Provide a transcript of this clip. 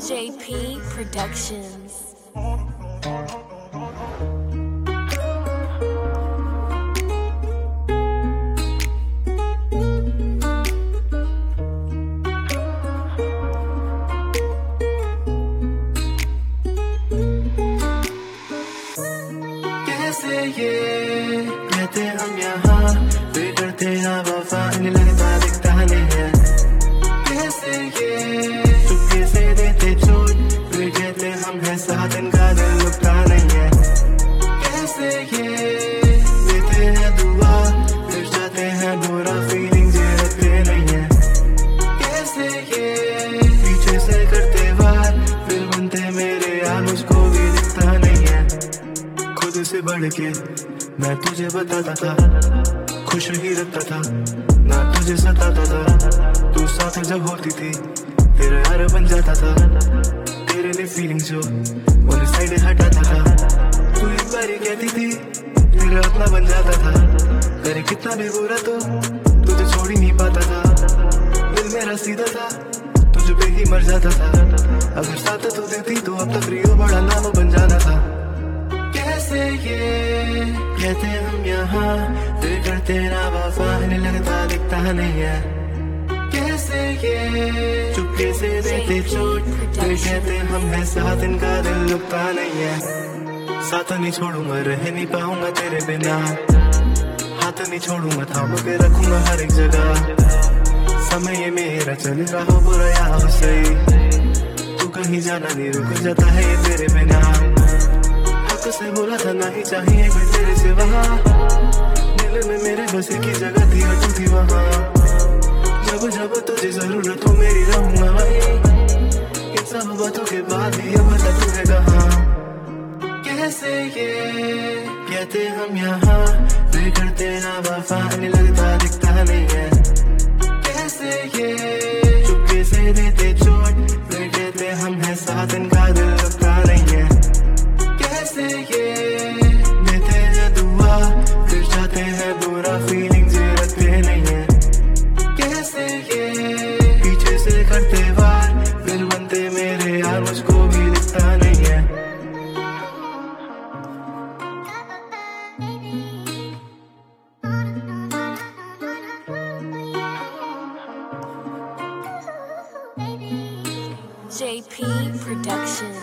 JP Productions. कैसे ये कहते हम यहाँ वे करते हैं वफा इन्हें लगता दिखता नहीं है। कैसे ये चुपके से देते चोट वे कहते हम हैं साथ इनका दिल रुकता नहीं है। कैसे ये देते हैं दुआ फिर जाते हैं बुरा फीलिंग ये रखते नहीं है। कैसे ये पीछे से करते वार फिर बनते मेरे यार मुझको भी दिखता नहीं है। खुद से बढ़ के मैं तुझे बताता था खुश ही रखता था ना तुझे सताता था। तू साथ जब होती थी तेरा यार बन जाता था। तेरे लिए फीलिंग जो उन्हें साइड हटाता था। तू एक बार ही कहती थी तेरा अपना बन जाता था। करे कितना भी बुरा तो तुझे छोड़ ही नहीं पाता था। दिल मेरा सीधा था तुझे पे ही मर जाता था। अगर साथ तू देती तो अब तक रियो बड़ा नाम बन जाना था। कैसे ये कहते हम यहाँ दिल करते ना वफा इन्हें लगता दिखता नहीं है। कैसे ये चुपके से देते चोट दिल कहते हम हैं साथ इनका दिल रुकता नहीं है। साथ नहीं छोड़ूंगा रह नहीं पाऊंगा तेरे बिना। हाथ नहीं छोड़ूंगा थाम के रखूंगा हर एक जगह। समय ये मेरा चल रहा हो बुरा या हो सही तू कहीं जाना नहीं रुक जाता है ये तेरे बिना। से बोला था नहीं चाहिए कोई तेरे सिवा। दिल में मेरे बस की जगह थी और तू थी वहाँ। जब जब तुझे जरूरत हो मेरी रहूंगा भाई। इन सब बातों के बाद भी अब बता तू है कहाँ। कैसे ये कहते हम यहाँ वे करते ना वफा इन्हें लगता दिखता नहीं है। कैसे ये चुपके से देते चोट वे कहते हम हैं साथ इनका दिल रुकता नहीं है। कैसे ये देते हैं दुआ फिर जाते हैं बुरा फीलिंग ये रखते नहीं है। कैसे ये पीछे से करते वार फिर बनते मेरे यार मुझको भी दिखता नहीं है। JP Productions.